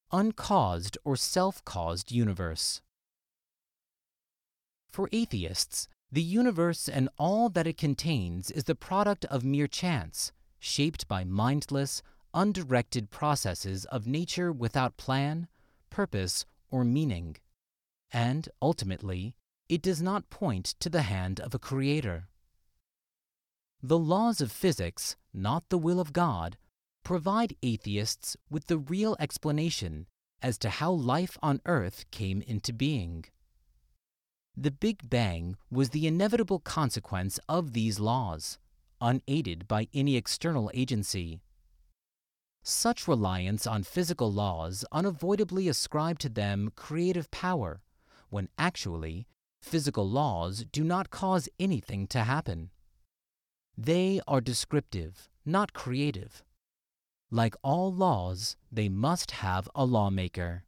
uncaused or self-caused universe. For atheists, the universe and all that it contains is the product of mere chance, shaped by mindless, undirected processes of nature without plan, purpose, or meaning, and, ultimately, it does not point to the hand of a creator. The laws of physics, not the will of God, provide atheists with the real explanation as to how life on Earth came into being. The Big Bang was the inevitable consequence of these laws, unaided by any external agency. Such reliance on physical laws unavoidably ascribe to them creative power, when actually, physical laws do not cause anything to happen. They are descriptive, not creative. Like all laws, they must have a lawmaker.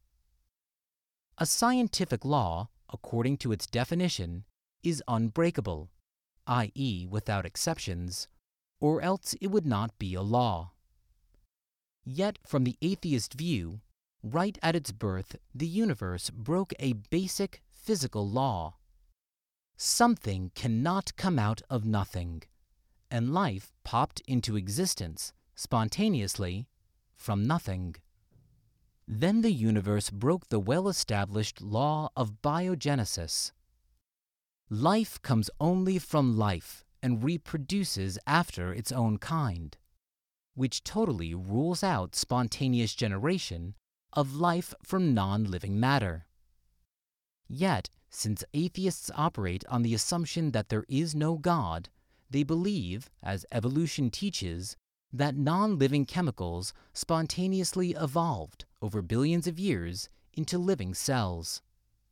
A scientific law, according to its definition, is unbreakable, i.e., without exceptions, or else it would not be a law. Yet, from the atheist view, right at its birth, the universe broke a basic physical law. Something cannot come out of nothing, and life popped into existence spontaneously from nothing. Then the universe broke the well-established law of biogenesis. Life comes only from life and reproduces after its own kind, which totally rules out spontaneous generation of life from non-living matter. Yet, since atheists operate on the assumption that there is no God, they believe, as evolution teaches, that non-living chemicals spontaneously evolved over billions of years into living cells.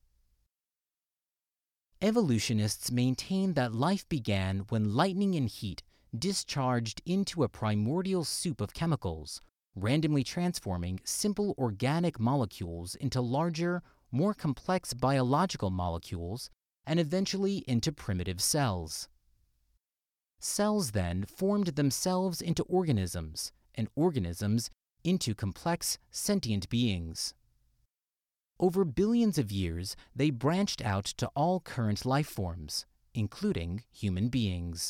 Evolutionists maintain that life began when lightning and heat discharged into a primordial soup of chemicals, randomly transforming simple organic molecules into larger, more complex biological molecules, and eventually into primitive cells. Cells then formed themselves into organisms, and organisms into complex, sentient beings. Over billions of years, they branched out to all current life forms, including human beings.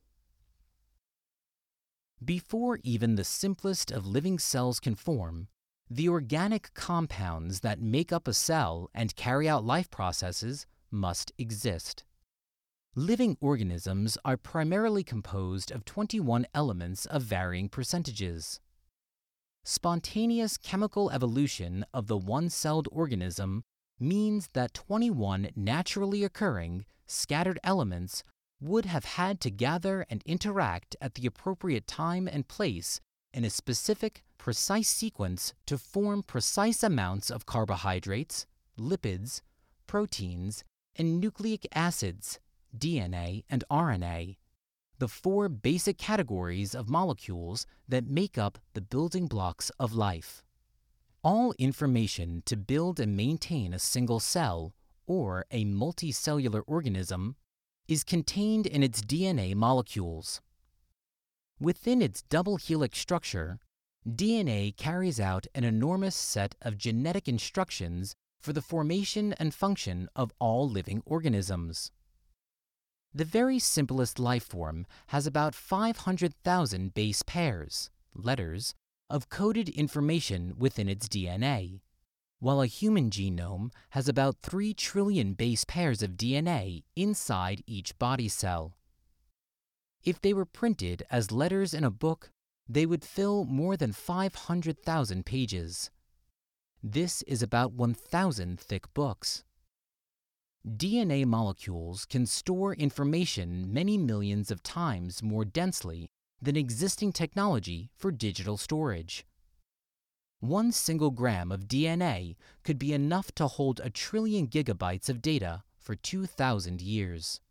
Before even the simplest of living cells can form, the organic compounds that make up a cell and carry out life processes must exist. Living organisms are primarily composed of 21 elements of varying percentages. Spontaneous chemical evolution of the one-celled organism means that 21 naturally occurring, scattered elements would have had to gather and interact at the appropriate time and place in a specific, precise sequence to form precise amounts of carbohydrates, lipids, proteins, and nucleic acids, DNA and RNA, the four basic categories of molecules that make up the building blocks of life. All information to build and maintain a single cell, or a multicellular organism, is contained in its DNA molecules. Within its double helix structure, DNA carries out an enormous set of genetic instructions for the formation and function of all living organisms. The very simplest life form has about 500,000 base pairs, letters, of coded information within its DNA, while a human genome has about 3 trillion base pairs of DNA inside each body cell. If they were printed as letters in a book, they would fill more than 500,000 pages. This is about 1,000 thick books. DNA molecules can store information many millions of times more densely than existing technology for digital storage. 1 single gram of DNA could be enough to hold 1 trillion gigabytes of data for 2,000 years.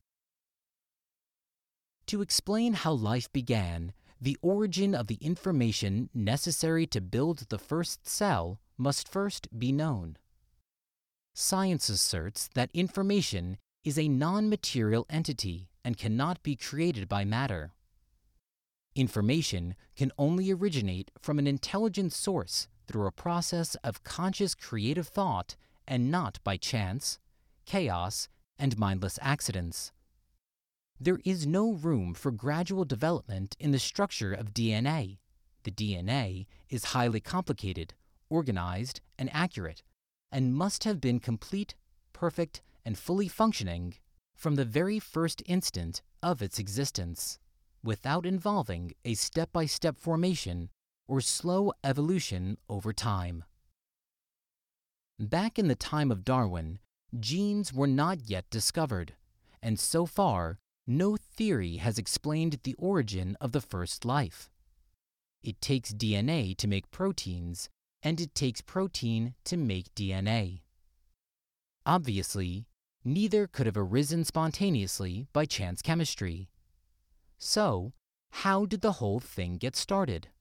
To explain how life began, the origin of the information necessary to build the first cell must first be known. Science asserts that information is a non-material entity and cannot be created by matter. Information can only originate from an intelligent source through a process of conscious creative thought and not by chance, chaos, and mindless accidents. There is no room for gradual development in the structure of DNA. The DNA is highly complicated, organized, and accurate, and must have been complete, perfect, and fully functioning from the very first instant of its existence, without involving a step-by-step formation or slow evolution over time. Back in the time of Darwin, genes were not yet discovered, and so far, no theory has explained the origin of the first life. It takes DNA to make proteins, and it takes protein to make DNA. Obviously, neither could have arisen spontaneously by chance chemistry. So, how did the whole thing get started?